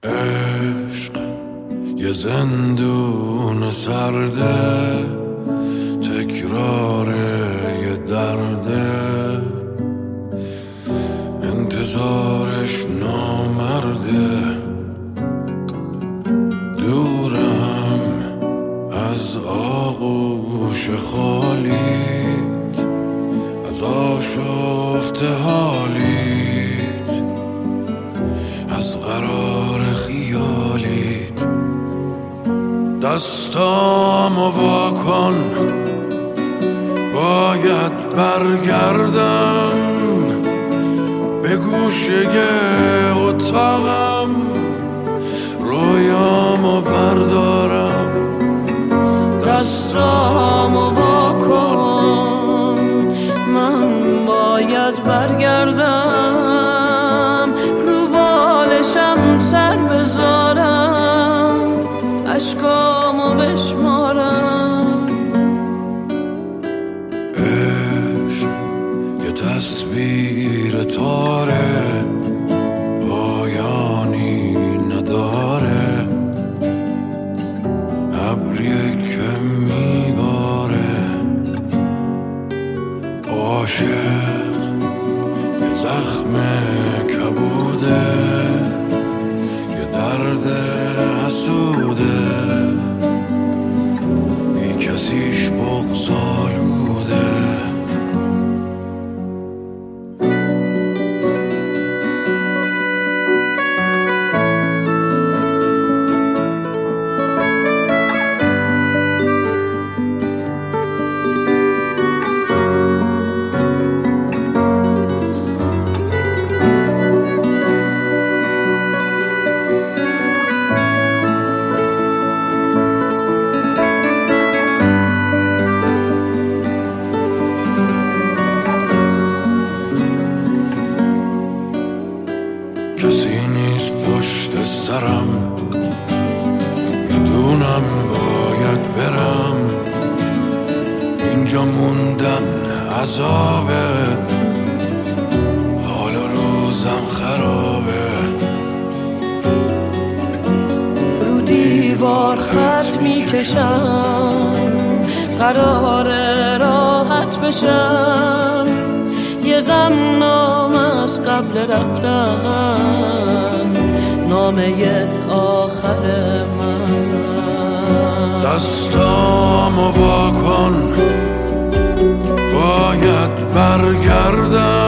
عشق یه زندون سرده، تکرار یه درده، انتظارش نامرده. دورم از آغوش خالیت، از آشفته حالیت، از قرار خیالیت. دستامو وا کن، باید برگردم به گوشه اتاقم، رویامو بردارم. دستامو وا کن، من باید برگردم، رو بالشم سر بذارم، اشکامو بشمارم. عشق یه تصویر تاره، پایانی نداره، ابریه که میباره. عاشق یه زخم کبوده، یه درد حسوده، بی کسیش بغض‌آلوده. کسی نیست پشت سرم، میدونم باید برم، اینجا موندن عذابه، حال روزم خرابه. رو دیوار خط میکشم، قراره راحت بشم، یه غم نامه از قبل رفتن، نامه آخر من. دستامو وا کن، باید برگردم